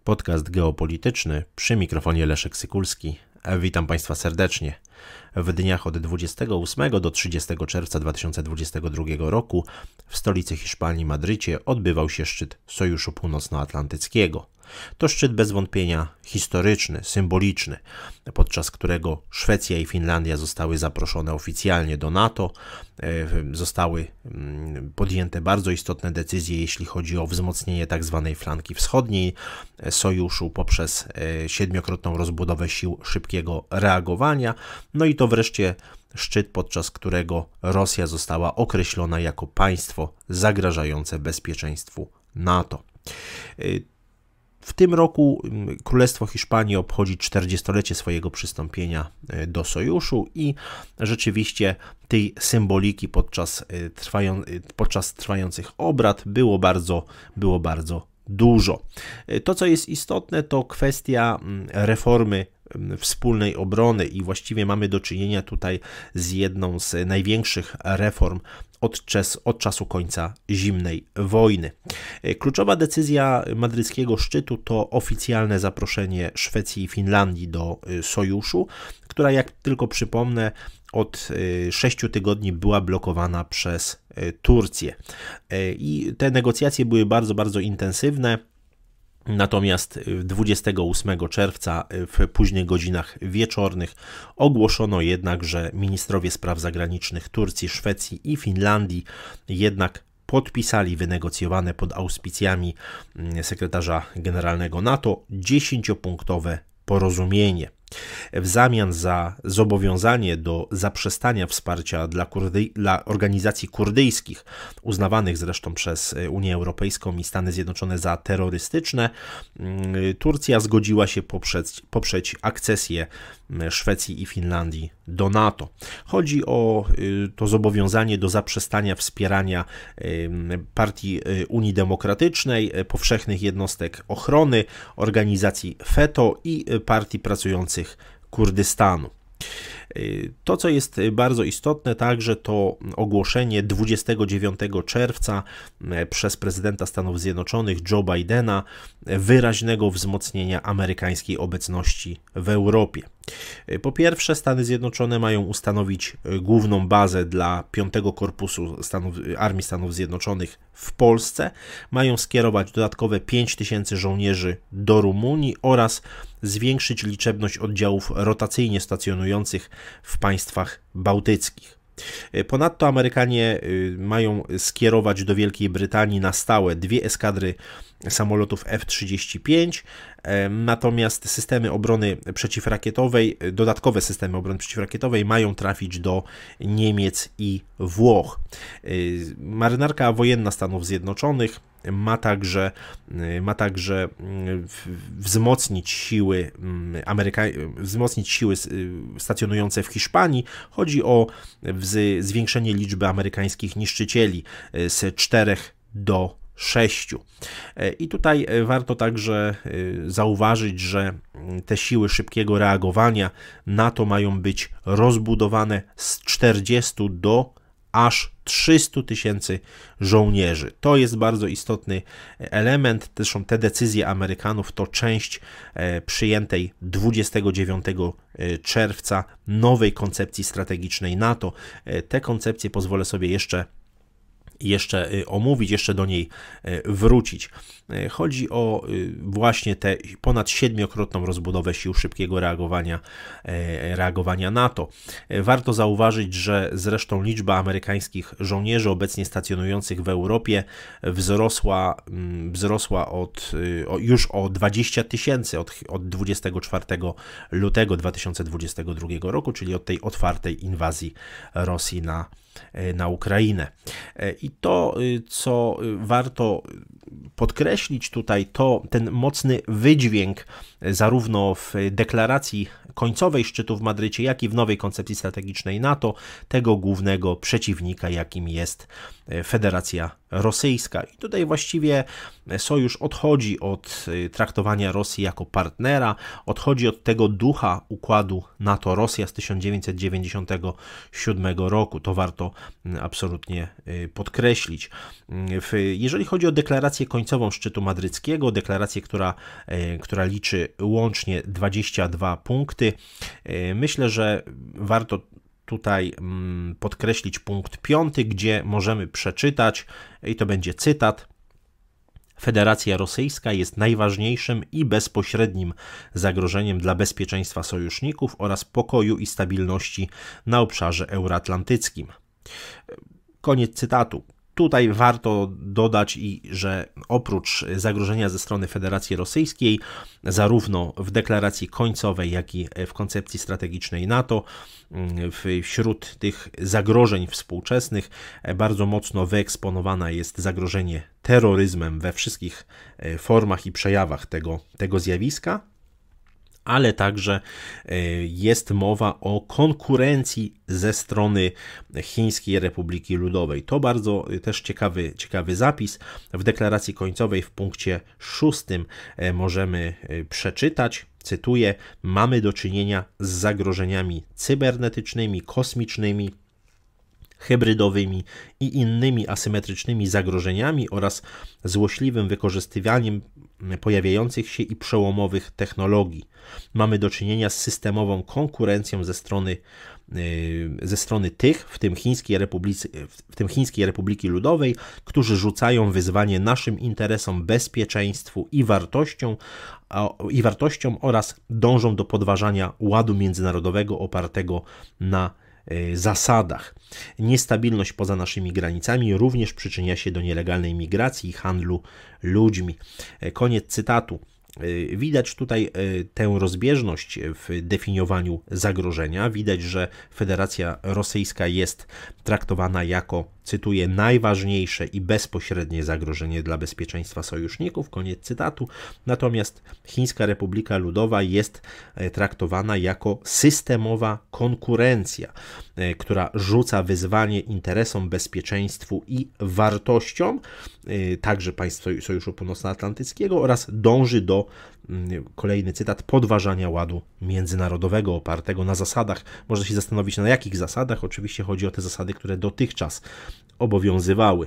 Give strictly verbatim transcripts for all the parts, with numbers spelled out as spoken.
Podcast geopolityczny, przy mikrofonie Leszek Sykulski. Witam Państwa serdecznie. W dniach od dwudziestego ósmego do trzydziestego czerwca dwa tysiące dwudziestego drugiego roku w stolicy Hiszpanii, Madrycie, odbywał się szczyt Sojuszu Północnoatlantyckiego. To szczyt bez wątpienia historyczny, symboliczny, podczas którego Szwecja i Finlandia zostały zaproszone oficjalnie do NATO. Zostały podjęte bardzo istotne decyzje, jeśli chodzi o wzmocnienie tzw. flanki wschodniej sojuszu poprzez siedmiokrotną rozbudowę sił szybkiego reagowania. No i to wreszcie szczyt, podczas którego Rosja została określona jako państwo zagrażające bezpieczeństwu NATO. W tym roku Królestwo Hiszpanii obchodzi czterdziestolecie swojego przystąpienia do sojuszu i rzeczywiście tej symboliki podczas, trwają, podczas trwających obrad było bardzo, było bardzo dużo. To, co jest istotne, to kwestia reformy wspólnej obrony i właściwie mamy do czynienia tutaj z jedną z największych reform od, czas, od czasu końca zimnej wojny. Kluczowa decyzja madryckiego szczytu to oficjalne zaproszenie Szwecji i Finlandii do sojuszu, która, jak tylko przypomnę, od sześciu tygodni była blokowana przez Turcję. I te negocjacje były bardzo, bardzo intensywne. Natomiast dwudziestego ósmego czerwca w późnych godzinach wieczornych ogłoszono jednak, że ministrowie spraw zagranicznych Turcji, Szwecji i Finlandii jednak podpisali wynegocjowane pod auspicjami sekretarza generalnego NATO dziesięciopunktowe porozumienie. W zamian za zobowiązanie do zaprzestania wsparcia dla, kurdy, dla organizacji kurdyjskich, uznawanych zresztą przez Unię Europejską i Stany Zjednoczone za terrorystyczne, Turcja zgodziła się poprzeć, poprzeć akcesję Szwecji i Finlandii do NATO. Chodzi o to zobowiązanie do zaprzestania wspierania partii Unii Demokratycznej, powszechnych jednostek ochrony, organizacji FETÖ i partii pracujących Kurdystanu. To, co jest bardzo istotne także, to ogłoszenie dwudziestego dziewiątego czerwca przez prezydenta Stanów Zjednoczonych Joe Bidena wyraźnego wzmocnienia amerykańskiej obecności w Europie. Po pierwsze, Stany Zjednoczone mają ustanowić główną bazę dla piątego Korpusu Stanów, Armii Stanów Zjednoczonych w Polsce, mają skierować dodatkowe pięć tysięcy żołnierzy do Rumunii oraz zwiększyć liczebność oddziałów rotacyjnie stacjonujących w państwach bałtyckich. Ponadto Amerykanie mają skierować do Wielkiej Brytanii na stałe dwie eskadry samolotów F trzydzieści pięć, natomiast systemy obrony przeciwrakietowej, dodatkowe systemy obrony przeciwrakietowej mają trafić do Niemiec i Włoch. Marynarka wojenna Stanów Zjednoczonych ma także, ma także wzmocnić siły Ameryka... wzmocnić siły stacjonujące w Hiszpanii. Chodzi o zwiększenie liczby amerykańskich niszczycieli z czterech do sześciu. I tutaj warto także zauważyć, że te siły szybkiego reagowania NATO mają być rozbudowane z czterdziestu do aż trzystu tysięcy żołnierzy. To jest bardzo istotny element. Zresztą te decyzje Amerykanów to część przyjętej dwudziestego dziewiątego czerwca nowej koncepcji strategicznej NATO. Te koncepcje pozwolę sobie jeszcze jeszcze omówić, jeszcze do niej wrócić. Chodzi o właśnie tę ponad siedmiokrotną rozbudowę sił szybkiego reagowania, reagowania NATO. Warto zauważyć, że zresztą liczba amerykańskich żołnierzy obecnie stacjonujących w Europie wzrosła, wzrosła od, już o dwadzieścia tysięcy od, od dwudziestego czwartego lutego dwa tysiące dwudziestego drugiego roku, czyli od tej otwartej inwazji Rosji na na Ukrainę. I to, co warto podkreślić tutaj, to ten mocny wydźwięk zarówno w deklaracji końcowej szczytu w Madrycie, jak i w nowej koncepcji strategicznej NATO, tego głównego przeciwnika, jakim jest Federacja rosyjska. I tutaj właściwie sojusz odchodzi od traktowania Rosji jako partnera, odchodzi od tego ducha układu NATO-Rosja z tysiąc dziewięćset dziewięćdziesiątego siódmego roku. To warto absolutnie podkreślić. Jeżeli chodzi o deklarację końcową szczytu madryckiego, deklarację, która, która liczy łącznie dwadzieścia dwa punkty, myślę, że warto tutaj podkreślić punkt piąty, gdzie możemy przeczytać, i to będzie cytat: Federacja Rosyjska jest najważniejszym i bezpośrednim zagrożeniem dla bezpieczeństwa sojuszników oraz pokoju i stabilności na obszarze euroatlantyckim. Koniec cytatu. Tutaj warto dodać, i że oprócz zagrożenia ze strony Federacji Rosyjskiej, zarówno w deklaracji końcowej, jak i w koncepcji strategicznej NATO, wśród tych zagrożeń współczesnych bardzo mocno wyeksponowana jest zagrożenie terroryzmem we wszystkich formach i przejawach tego, tego zjawiska, ale także jest mowa o konkurencji ze strony Chińskiej Republiki Ludowej. To bardzo też ciekawy, ciekawy zapis. W deklaracji końcowej w punkcie szóstym możemy przeczytać, cytuję: mamy do czynienia z zagrożeniami cybernetycznymi, kosmicznymi, hybrydowymi i innymi asymetrycznymi zagrożeniami oraz złośliwym wykorzystywaniem pojawiających się i przełomowych technologii. Mamy do czynienia z systemową konkurencją ze strony, ze strony tych, w tym Chińskiej Republicy, w tym Chińskiej Republiki Ludowej, którzy rzucają wyzwanie naszym interesom, bezpieczeństwu i wartościom, i wartościom oraz dążą do podważania ładu międzynarodowego opartego na zasadach. Niestabilność poza naszymi granicami również przyczynia się do nielegalnej migracji i handlu ludźmi. Koniec cytatu. Widać tutaj tę rozbieżność w definiowaniu zagrożenia. Widać, że Federacja Rosyjska jest traktowana jako, cytuję, najważniejsze i bezpośrednie zagrożenie dla bezpieczeństwa sojuszników. Koniec cytatu. Natomiast Chińska Republika Ludowa jest traktowana jako systemowa konkurencja, która rzuca wyzwanie interesom, bezpieczeństwu i wartościom, także państw Sojuszu Północnoatlantyckiego, oraz dąży do, kolejny cytat, podważania ładu międzynarodowego opartego na zasadach. Można się zastanowić, na jakich zasadach. Oczywiście chodzi o te zasady, które dotychczas obowiązywały.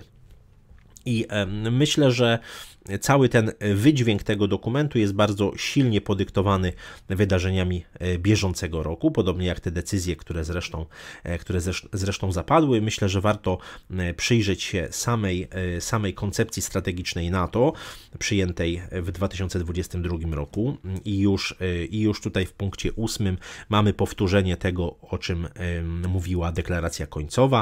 I myślę, że cały ten wydźwięk tego dokumentu jest bardzo silnie podyktowany wydarzeniami bieżącego roku, podobnie jak te decyzje, które zresztą, które zresztą zapadły. Myślę, że warto przyjrzeć się samej, samej koncepcji strategicznej NATO, przyjętej w dwa tysiące dwudziestym drugim roku, i już, i już tutaj w punkcie ósmym mamy powtórzenie tego, o czym mówiła deklaracja końcowa.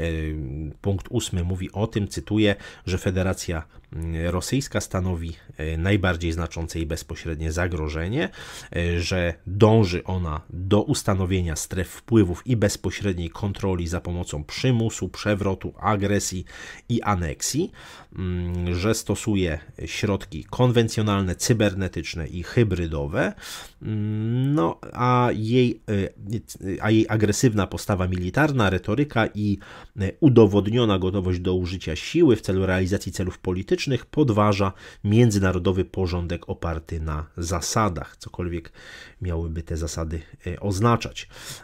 Punkt ósmy mówi o tym, cytuję, że Federacja Rosyjska stanowi najbardziej znaczące i bezpośrednie zagrożenie, że dąży ona do ustanowienia stref wpływów i bezpośredniej kontroli za pomocą przymusu, przewrotu, agresji i aneksji, że stosuje środki konwencjonalne, cybernetyczne i hybrydowe, no a jej, a jej agresywna postawa militarna, retoryka i udowodniona gotowość do użycia siły w celu realizacji celów politycznych podważa międzynarodowy porządek oparty na zasadach, cokolwiek miałyby te zasady oznaczać.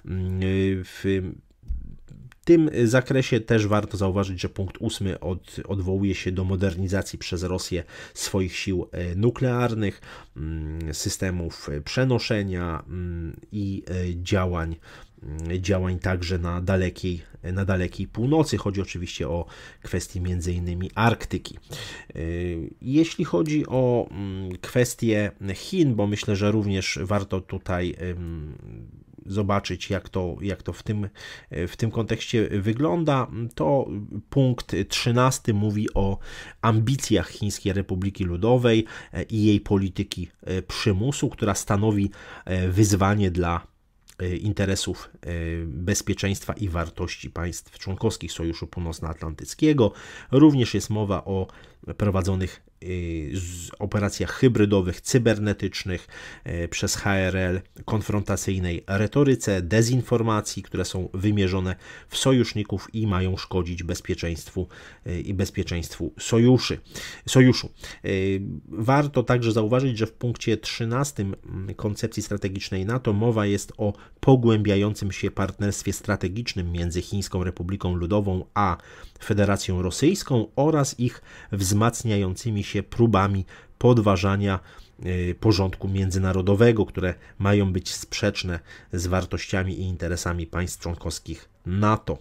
W tym zakresie też warto zauważyć, że punkt ósmy od, odwołuje się do modernizacji przez Rosję swoich sił nuklearnych, systemów przenoszenia i działań, działań także na dalekiej, na dalekiej północy. Chodzi oczywiście o kwestie między innymi Arktyki. Jeśli chodzi o kwestie Chin, bo myślę, że również warto tutaj zobaczyć, jak to, jak to w tym, w tym kontekście wygląda, to punkt trzynasty mówi o ambicjach Chińskiej Republiki Ludowej i jej polityki przymusu, która stanowi wyzwanie dla interesów bezpieczeństwa i wartości państw członkowskich Sojuszu Północnoatlantyckiego. Również jest mowa o prowadzonych operacjach hybrydowych, cybernetycznych, przez H R L, konfrontacyjnej retoryce, dezinformacji, które są wymierzone w sojuszników i mają szkodzić bezpieczeństwu i bezpieczeństwu sojuszy, sojuszu. Warto także zauważyć, że w punkcie trzynastym koncepcji strategicznej NATO mowa jest o pogłębiającym się partnerstwie strategicznym między Chińską Republiką Ludową a Federacją Rosyjską oraz ich wzmacniającymi się próbami podważania porządku międzynarodowego, które mają być sprzeczne z wartościami i interesami państw członkowskich NATO.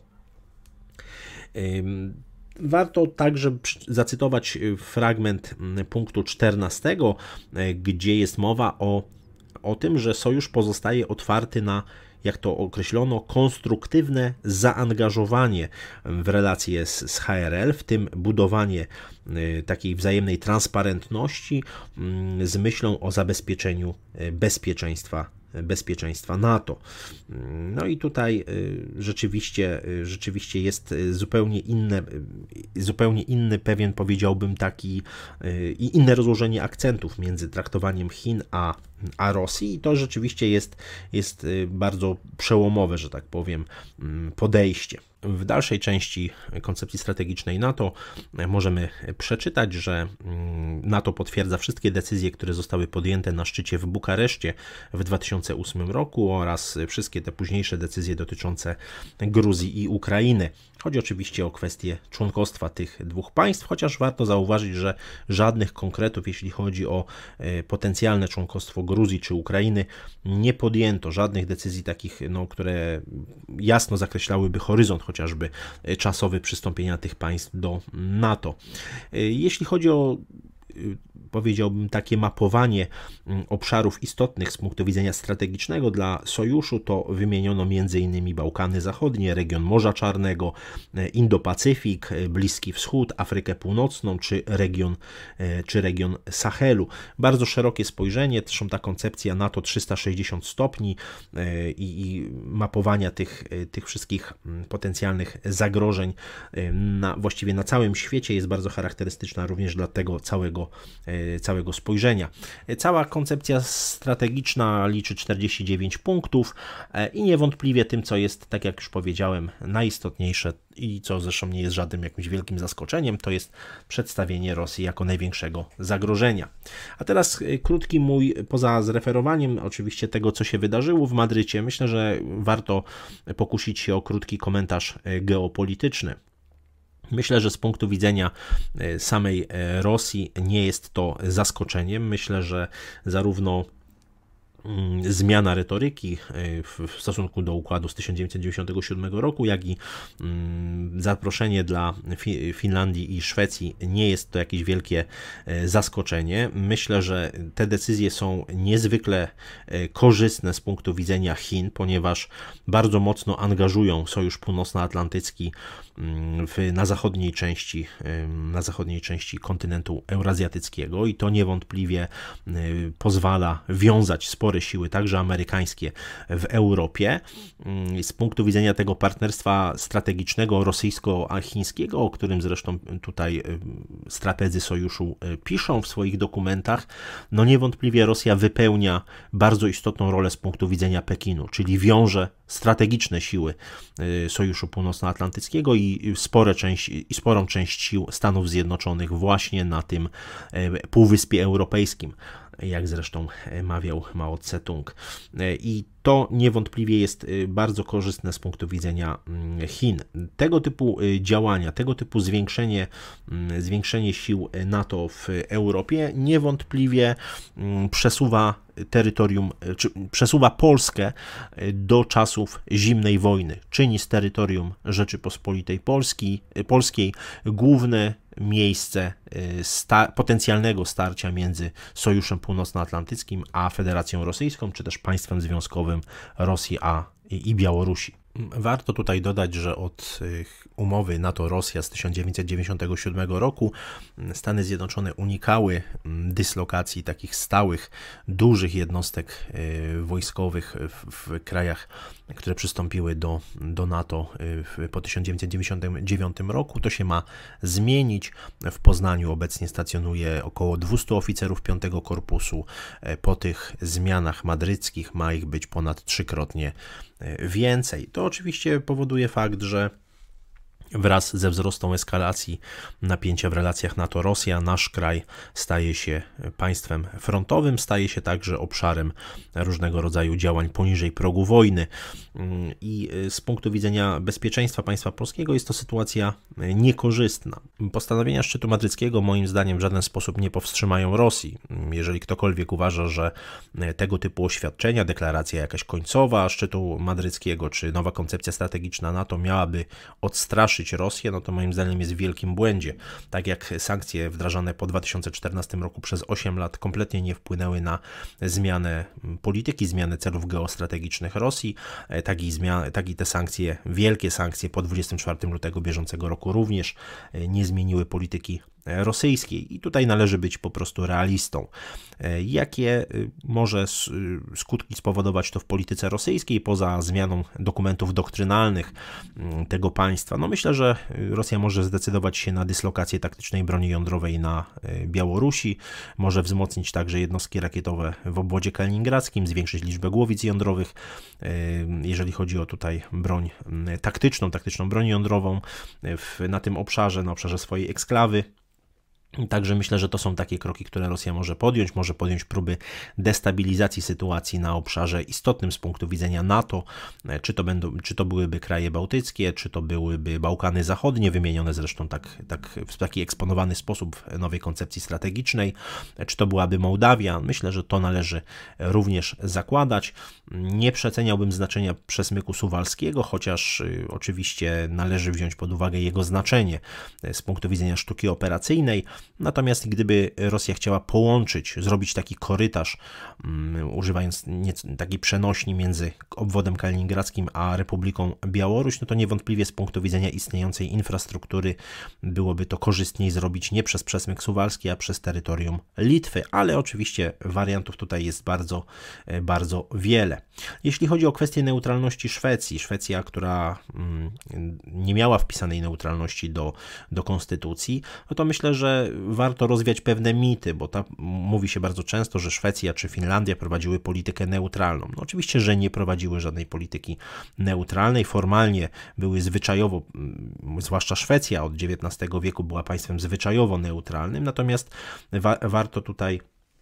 Warto także zacytować fragment punktu czternastego, gdzie jest mowa o, o tym, że sojusz pozostaje otwarty na, jak to określono, konstruktywne zaangażowanie w relacje z, z H R L, w tym budowanie y, takiej wzajemnej transparentności y, z myślą o zabezpieczeniu bezpieczeństwa bezpieczeństwa NATO. No i tutaj rzeczywiście, rzeczywiście jest zupełnie inne, zupełnie inny, pewien powiedziałbym taki i inne rozłożenie akcentów między traktowaniem Chin a, a Rosji i to rzeczywiście jest, jest bardzo przełomowe, że tak powiem, podejście. W dalszej części koncepcji strategicznej NATO możemy przeczytać, że NATO potwierdza wszystkie decyzje, które zostały podjęte na szczycie w Bukareszcie w dwa tysiące ósmym roku oraz wszystkie te późniejsze decyzje dotyczące Gruzji i Ukrainy. Chodzi oczywiście o kwestię członkostwa tych dwóch państw, chociaż warto zauważyć, że żadnych konkretów, jeśli chodzi o potencjalne członkostwo Gruzji czy Ukrainy, nie podjęto. Żadnych decyzji takich, no, które jasno zakreślałyby horyzont chociażby czasowy przystąpienia tych państw do NATO. Jeśli chodzi o, powiedziałbym, takie mapowanie obszarów istotnych z punktu widzenia strategicznego dla sojuszu, to wymieniono m in Bałkany Zachodnie, region Morza Czarnego, Indo-Pacyfik, Bliski Wschód, Afrykę Północną czy region, czy region Sahelu. Bardzo szerokie spojrzenie, zresztą ta koncepcja NATO trzysta sześćdziesiąt stopni i, i mapowania tych, tych wszystkich potencjalnych zagrożeń na, właściwie na całym świecie jest bardzo charakterystyczna również dla tego całego całego spojrzenia. Cała koncepcja strategiczna liczy czterdzieści dziewięć punktów i niewątpliwie tym, co jest, tak jak już powiedziałem, najistotniejsze i co zresztą nie jest żadnym jakimś wielkim zaskoczeniem, to jest przedstawienie Rosji jako największego zagrożenia. A teraz krótki mój, poza zreferowaniem oczywiście tego, co się wydarzyło w Madrycie, myślę, że warto pokusić się o krótki komentarz geopolityczny. Myślę, że z punktu widzenia samej Rosji nie jest to zaskoczeniem. Myślę, że zarówno zmiana retoryki w stosunku do układu z tysiąc dziewięćset dziewięćdziesiątego siódmego roku, jak i zaproszenie dla Finlandii i Szwecji nie jest to jakieś wielkie zaskoczenie. Myślę, że te decyzje są niezwykle korzystne z punktu widzenia Chin, ponieważ bardzo mocno angażują Sojusz Północnoatlantycki w, na zachodniej części, na zachodniej części kontynentu eurazjatyckiego i to niewątpliwie pozwala wiązać spore siły, także amerykańskie, w Europie. Z punktu widzenia tego partnerstwa strategicznego rosyjsko-chińskiego, o którym zresztą tutaj strategzy sojuszu piszą w swoich dokumentach, no niewątpliwie Rosja wypełnia bardzo istotną rolę z punktu widzenia Pekinu, czyli wiąże strategiczne siły Sojuszu Północnoatlantyckiego i, spore część, i sporą część sił Stanów Zjednoczonych właśnie na tym Półwyspie Europejskim, jak zresztą mawiał Mao Tse-tung. I to niewątpliwie jest bardzo korzystne z punktu widzenia Chin. Tego typu działania, tego typu zwiększenie, zwiększenie sił NATO w Europie niewątpliwie przesuwa terytorium, czy przesuwa Polskę do czasów zimnej wojny. Czyni z terytorium Rzeczypospolitej Polski, Polskiej główne miejsce sta- potencjalnego starcia między Sojuszem Północnoatlantyckim a Federacją Rosyjską, czy też państwem związkowym Rosji a i Białorusi. Warto tutaj dodać, że od umowy NATO-Rosja z tysiąc dziewięćset dziewięćdziesiątego siódmego roku Stany Zjednoczone unikały dyslokacji takich stałych, dużych jednostek wojskowych w, w krajach, które przystąpiły do, do NATO po tysiąc dziewięćset dziewięćdziesiątym dziewiątym roku. To się ma zmienić. W Poznaniu obecnie stacjonuje około dwustu oficerów piątego Korpusu. Po tych zmianach madryckich ma ich być ponad trzykrotnie więcej. To oczywiście powoduje fakt, że wraz ze wzrostem eskalacji napięcia w relacjach NATO-Rosja nasz kraj staje się państwem frontowym, staje się także obszarem różnego rodzaju działań poniżej progu wojny i z punktu widzenia bezpieczeństwa państwa polskiego jest to sytuacja niekorzystna. Postanowienia szczytu madryckiego moim zdaniem w żaden sposób nie powstrzymają Rosji. Jeżeli ktokolwiek uważa, że tego typu oświadczenia, deklaracja jakaś końcowa szczytu madryckiego czy nowa koncepcja strategiczna NATO miałaby odstraszyć Rosję, no to moim zdaniem jest w wielkim błędzie. Tak jak sankcje wdrażane po dwa tysiące czternastym roku przez osiem lat kompletnie nie wpłynęły na zmianę polityki, zmianę celów geostrategicznych Rosji, tak i, zmian, tak i te sankcje, wielkie sankcje po dwudziestego czwartego lutego bieżącego roku również nie zmieniły polityki rosyjskiej i tutaj należy być po prostu realistą. Jakie może skutki spowodować to w polityce rosyjskiej poza zmianą dokumentów doktrynalnych tego państwa? No myślę, że Rosja może zdecydować się na dyslokację taktycznej broni jądrowej na Białorusi, może wzmocnić także jednostki rakietowe w obwodzie kaliningradzkim, zwiększyć liczbę głowic jądrowych, jeżeli chodzi o tutaj broń taktyczną, taktyczną broń jądrową w, na tym obszarze, na obszarze swojej eksklawy. Także myślę, że to są takie kroki, które Rosja może podjąć. Może podjąć próby destabilizacji sytuacji na obszarze istotnym z punktu widzenia NATO. Czy to, będą, czy to byłyby kraje bałtyckie, czy to byłyby Bałkany Zachodnie, wymienione zresztą tak, tak, w taki eksponowany sposób w nowej koncepcji strategicznej, czy to byłaby Mołdawia. Myślę, że to należy również zakładać. Nie przeceniałbym znaczenia przesmyku suwalskiego, chociaż oczywiście należy wziąć pod uwagę jego znaczenie z punktu widzenia sztuki operacyjnej. Natomiast gdyby Rosja chciała połączyć, zrobić taki korytarz, um, używając nieco, takiej przenośni między obwodem kaliningradzkim a Republiką Białoruś, no to niewątpliwie z punktu widzenia istniejącej infrastruktury byłoby to korzystniej zrobić nie przez przesmyk suwalski, a przez terytorium Litwy, ale oczywiście wariantów tutaj jest bardzo, bardzo wiele. Jeśli chodzi o kwestię neutralności Szwecji, Szwecja, która um, nie miała wpisanej neutralności do, do konstytucji, no to myślę, że warto rozwiać pewne mity, bo ta, mówi się bardzo często, że Szwecja czy Finlandia prowadziły politykę neutralną. No oczywiście, że nie prowadziły żadnej polityki neutralnej. Formalnie były zwyczajowo, zwłaszcza Szwecja od dziewiętnastego wieku była państwem zwyczajowo neutralnym, natomiast wa- warto tutaj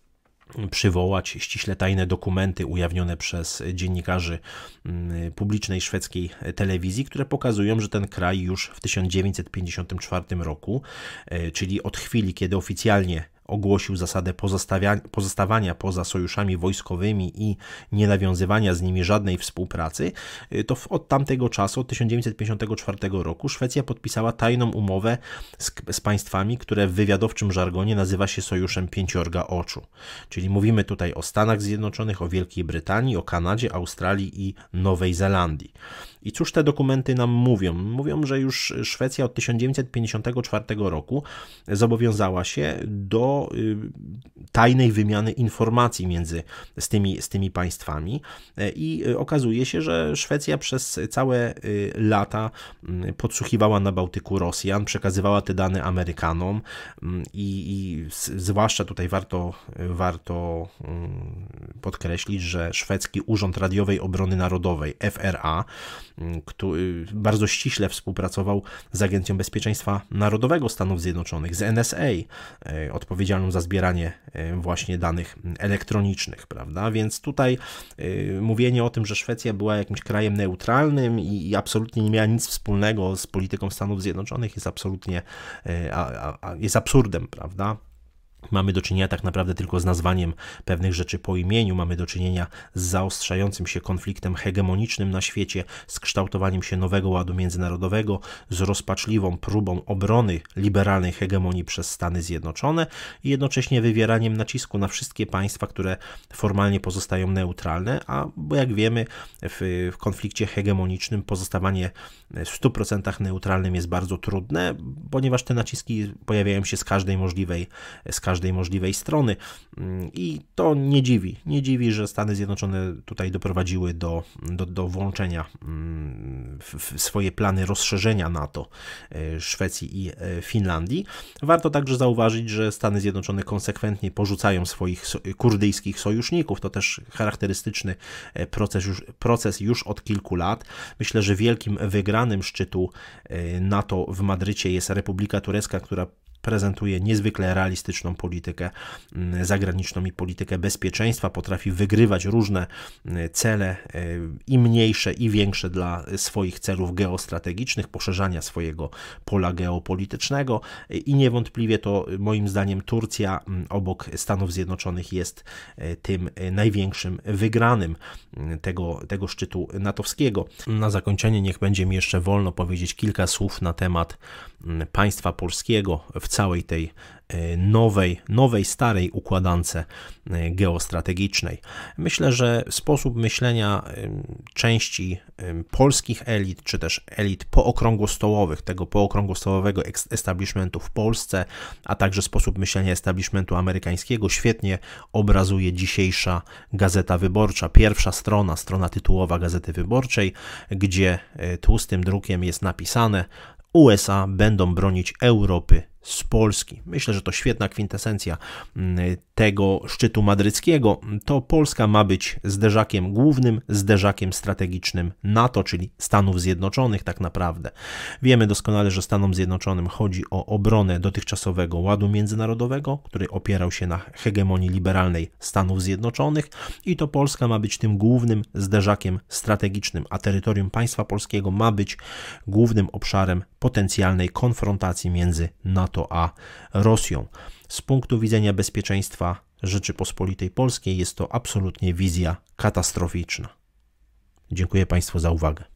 przywołać ściśle tajne dokumenty ujawnione przez dziennikarzy publicznej szwedzkiej telewizji, które pokazują, że ten kraj już w tysiąc dziewięćset pięćdziesiątym czwartym roku, czyli od chwili, kiedy oficjalnie ogłosił zasadę pozostawania poza sojuszami wojskowymi i nie nawiązywania z nimi żadnej współpracy, to od tamtego czasu, od tysiąc dziewięćset pięćdziesiątego czwartego roku, Szwecja podpisała tajną umowę z, z państwami, które w wywiadowczym żargonie nazywa się Sojuszem Pięciorga Oczu. Czyli mówimy tutaj o Stanach Zjednoczonych, o Wielkiej Brytanii, o Kanadzie, Australii i Nowej Zelandii. I cóż te dokumenty nam mówią? Mówią, że już Szwecja od tysiąc dziewięćset pięćdziesiątego czwartego roku zobowiązała się do tajnej wymiany informacji między z tymi, z tymi państwami i okazuje się, że Szwecja przez całe lata podsłuchiwała na Bałtyku Rosjan, przekazywała te dane Amerykanom i, i zwłaszcza tutaj warto, warto podkreślić, że szwedzki Urząd Radiowej Obrony Narodowej, F R A, który bardzo ściśle współpracował z Agencją Bezpieczeństwa Narodowego Stanów Zjednoczonych, z N S A, odpowiedzialną za zbieranie właśnie danych elektronicznych, prawda? Więc tutaj mówienie o tym, że Szwecja była jakimś krajem neutralnym i, i absolutnie nie miała nic wspólnego z polityką Stanów Zjednoczonych jest absolutnie a, a, jest absurdem, prawda? Mamy do czynienia tak naprawdę tylko z nazwaniem pewnych rzeczy po imieniu, mamy do czynienia z zaostrzającym się konfliktem hegemonicznym na świecie, z kształtowaniem się nowego ładu międzynarodowego, z rozpaczliwą próbą obrony liberalnej hegemonii przez Stany Zjednoczone i jednocześnie wywieraniem nacisku na wszystkie państwa, które formalnie pozostają neutralne, a bo jak wiemy w, w konflikcie hegemonicznym pozostawanie w stu procentach neutralnym jest bardzo trudne, ponieważ te naciski pojawiają się z każdej możliwej, z każdej możliwej strony i to nie dziwi, nie dziwi, że Stany Zjednoczone tutaj doprowadziły do, do, do włączenia w, w swoje plany rozszerzenia NATO Szwecji i Finlandii. Warto także zauważyć, że Stany Zjednoczone konsekwentnie porzucają swoich kurdyjskich sojuszników. To też charakterystyczny proces już, proces już od kilku lat. Myślę, że wielkim wygranym szczytu NATO w Madrycie jest Republika Turecka, która prezentuje niezwykle realistyczną politykę zagraniczną i politykę bezpieczeństwa, potrafi wygrywać różne cele i mniejsze i większe dla swoich celów geostrategicznych, poszerzania swojego pola geopolitycznego i niewątpliwie to moim zdaniem Turcja obok Stanów Zjednoczonych jest tym największym wygranym tego, tego szczytu natowskiego. Na zakończenie niech będzie mi jeszcze wolno powiedzieć kilka słów na temat państwa polskiego w całej tej nowej, nowej, starej układance geostrategicznej. Myślę, że sposób myślenia części polskich elit, czy też elit pookrągłostołowych, tego pookrągłostołowego establishmentu w Polsce, a także sposób myślenia establishmentu amerykańskiego świetnie obrazuje dzisiejsza Gazeta Wyborcza. Pierwsza strona, strona tytułowa Gazety Wyborczej, gdzie tłustym drukiem jest napisane: U S A będą bronić Europy z Polski. Myślę, że to świetna kwintesencja tego szczytu madryckiego. To Polska ma być zderzakiem głównym, zderzakiem strategicznym NATO, czyli Stanów Zjednoczonych tak naprawdę. Wiemy doskonale, że Stanom Zjednoczonym chodzi o obronę dotychczasowego ładu międzynarodowego, który opierał się na hegemonii liberalnej Stanów Zjednoczonych i to Polska ma być tym głównym zderzakiem strategicznym, a terytorium państwa polskiego ma być głównym obszarem potencjalnej konfrontacji między NATO a Rosją. Z punktu widzenia bezpieczeństwa Rzeczypospolitej Polskiej jest to absolutnie wizja katastroficzna. Dziękuję Państwu za uwagę.